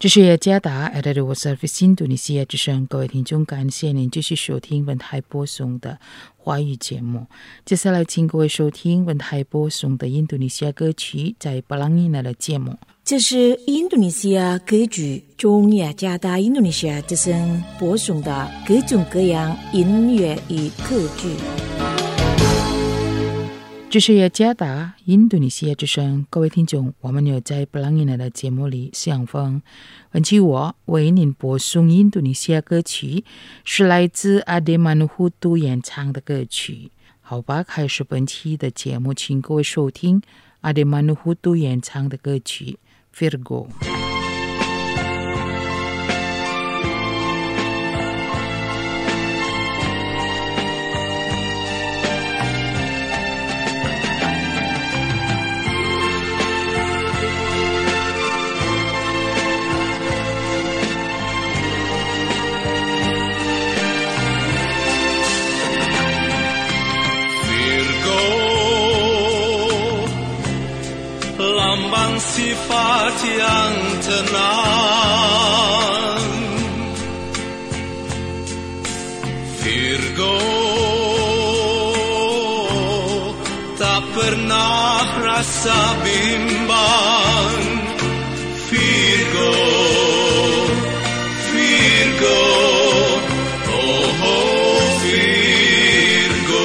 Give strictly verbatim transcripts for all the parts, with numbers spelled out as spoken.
这是加达 Editorial Service 印度尼西亚之声，各位听众，感谢您继续收听文台播送的华语节目。接下来请各位收听文台播送的印度尼西亚歌曲，在布朗尼纳的节目。 这是印度尼西亚歌剧中雅加达印度尼西亚之声播送的各种各样音乐与歌剧。 这是雅加达印度尼西亚之声，各位听众，我们有在布朗尼纳的节目里相逢。本期我为您播送印度尼西亚歌曲，是来自阿迪曼努胡图演唱的歌曲。好吧，开始本期的节目，请各位收听阿迪曼努胡图演唱的歌曲 Virgo。 Lambang sifat yang tenang, Virgo tak pernah rasa bimbang, Virgo, Virgo, oh, oh Virgo.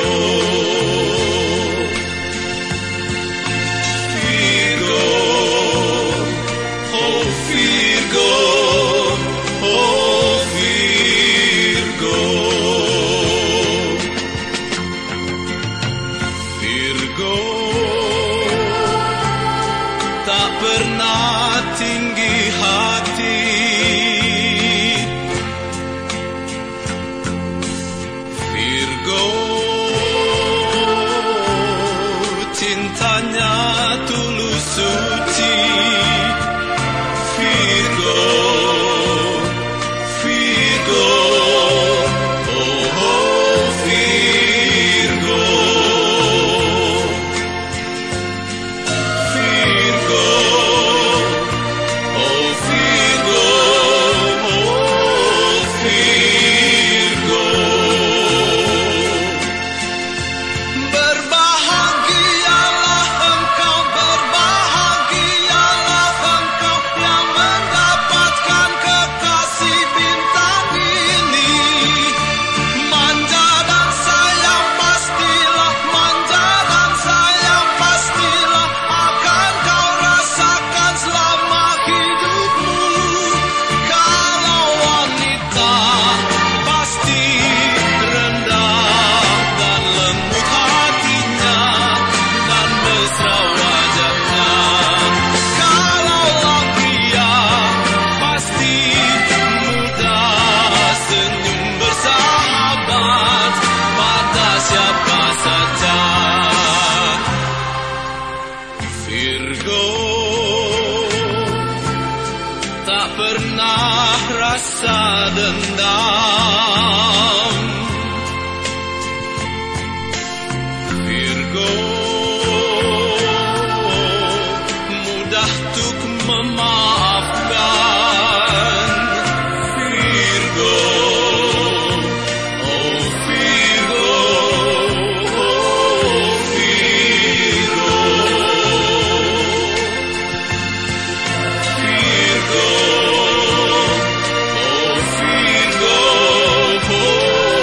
Oh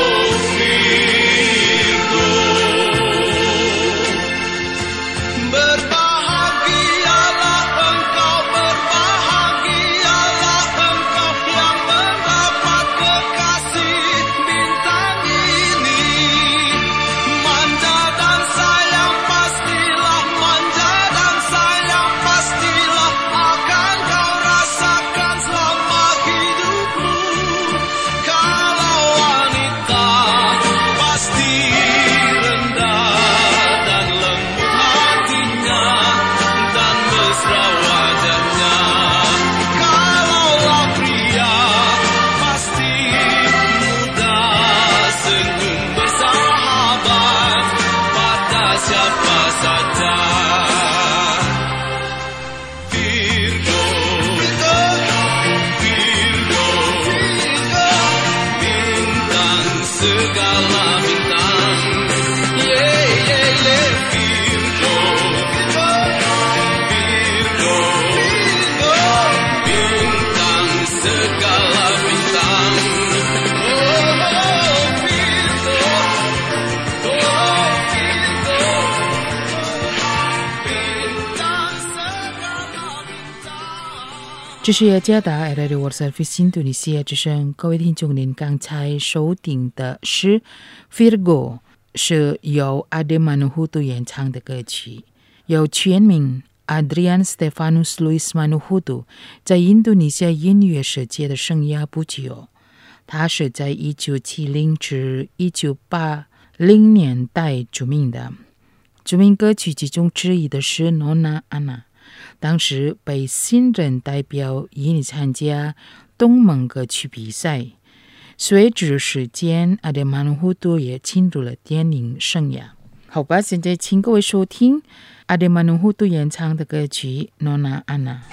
这是雅加达 Radio World Service 印度尼西亚之声，各位听众，您刚才收听的是 Virgo， 是由 Ade Manuhutu 演唱的歌曲，由全名 Adrian Stefanus Louis Manuhutu 在印度尼西亚音乐世界的生涯不久。他是在一九七零至一九八零年代著名的。著名歌曲其中之一的是 Nona Ana， 当时被新人代表引参加东盟歌曲比赛。随着时间，阿德曼胡多也进入了电影生涯。好吧，现在请各位收听阿德曼胡多演唱的歌曲 Nona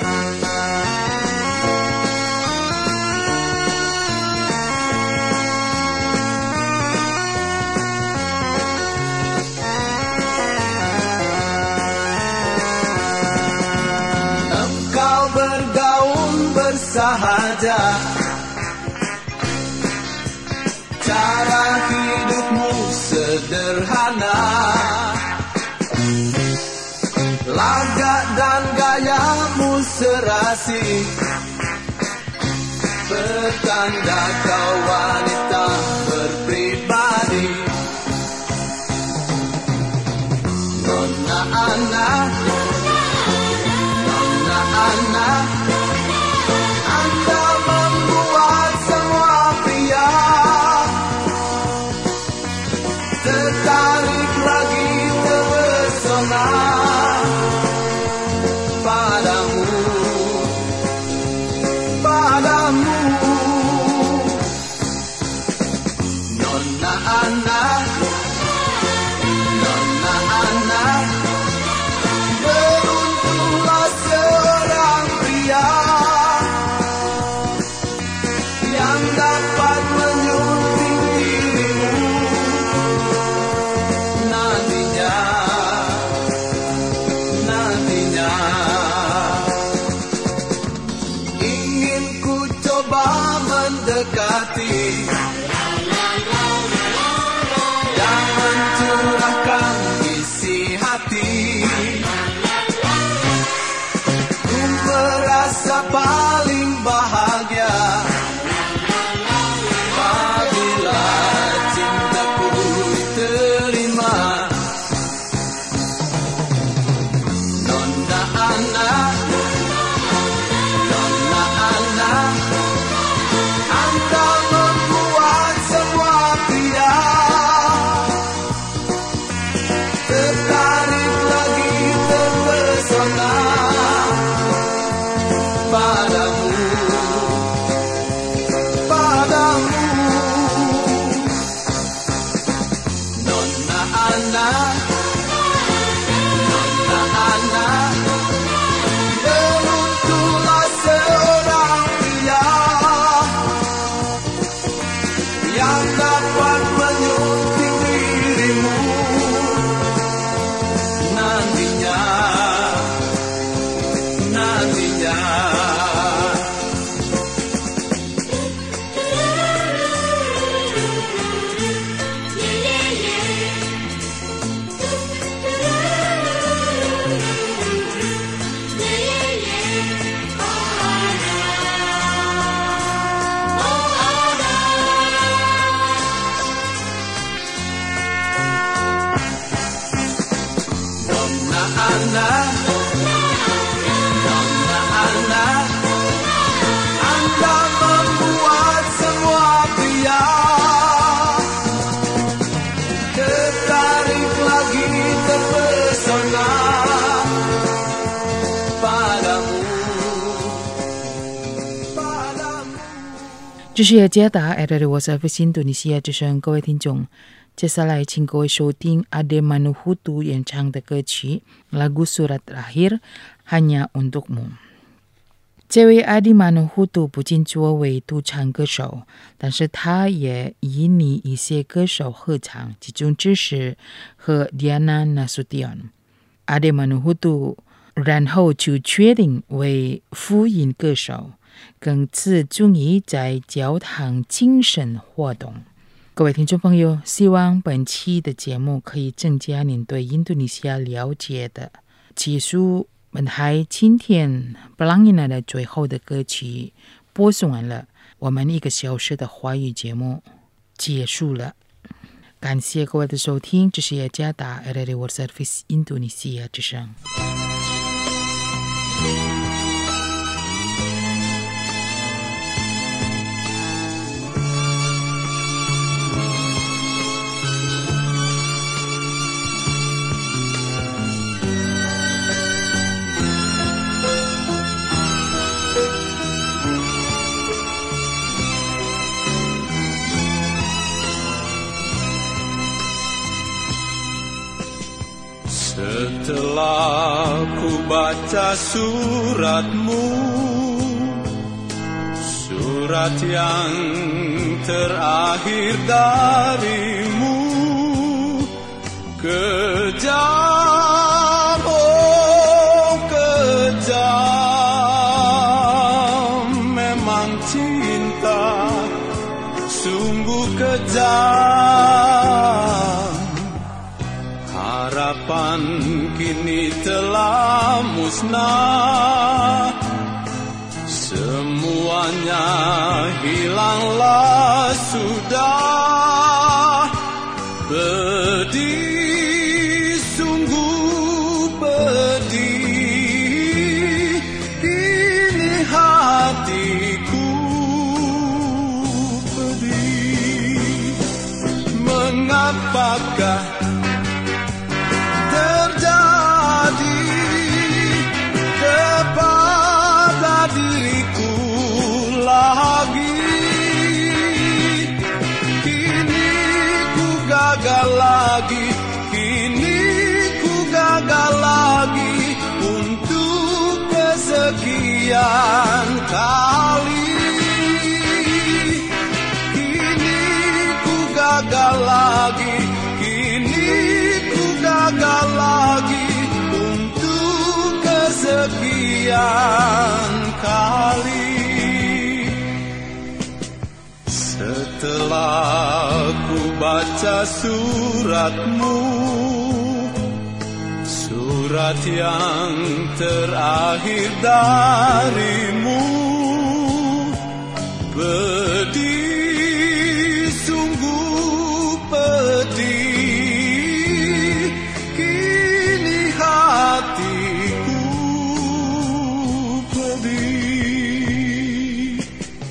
Ana。Sahaja cara hidupmu sederhana, lagak dan gayamu serasi, pertanda kau wanita berpribadi. Nona Ana, Nona Ana, Anda membuat semua pria tertarik lagi terpesona padamu, padamu. Nona Ana, Nona Ana, beruntunglah seorang pria yang dapat menyunting dirimu nantinya, nantinya. Ingin ku coba mendekati dan mencurahkan isi hati. Ku merasa paling bahagia apabila cintaku diterima. Nona Ana, Nona Ana, Anda membuat semua pria tertarik lagi terpesona padamu, padamu. Nona Ana, Nona Ana, beruntunglah seorang pria yang dapat menyunting dirimu nantinya, nantinya. Nona Ana, Nona Ana, Anda membuat semua pria tertarik lagi terpesona padamu, padamu。 这是雅加达 Radio World Service 印度尼西亚之声，各位听众，接下来请各位收听 Ade Manuhutu 演唱的歌曲 Lagu Surat Terakhir Hanya Untukmu。这位 Ade Manuhutu 不仅作为独唱歌手，但是他也引领一些歌手合唱，其中之是和 Diana Nasution。Ade Manuhutu 然后就决定为福音歌手，更自重于在教堂精神活动。各位听众朋友，希望本期的节目可以增加您对印度尼西亚了解的。结束本台今天布朗尼的最后的歌曲播送完了，我们一个小时的华语节目结束了。感谢各位的收听，这是雅加达 R R I World Service 印度尼西亚之声。 Setelah ku baca suratmu, surat yang terakhir darimu, kejam, oh kejam, memang cinta, sungguh kejam. Harapan kini telah musnah, semuanya hilanglah sudah. Pedih, sungguh pedih, kini hatiku pedih. Mengapakah terjadi kepada diriku lagi? Kini ku gagal lagi, kini ku gagal lagi untuk kesekian kali. Kini ku gagal lagi, kini gagal lagi untuk kesekian kali. Setelah ku baca suratmu, surat yang terakhir darimu, pedih, sungguh pedih, hatiku pedih.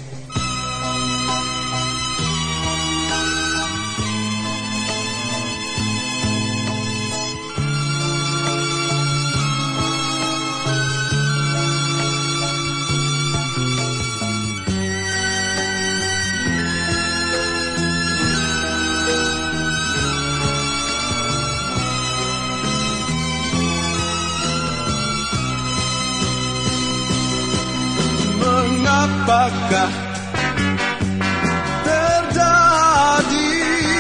Mengapakah terjadi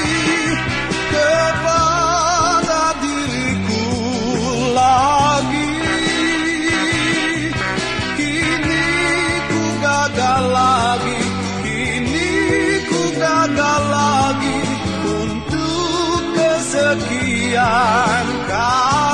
kepada diriku lagi? Kini ku gagal lagi, kini ku gagal lagi untuk kesekian kali.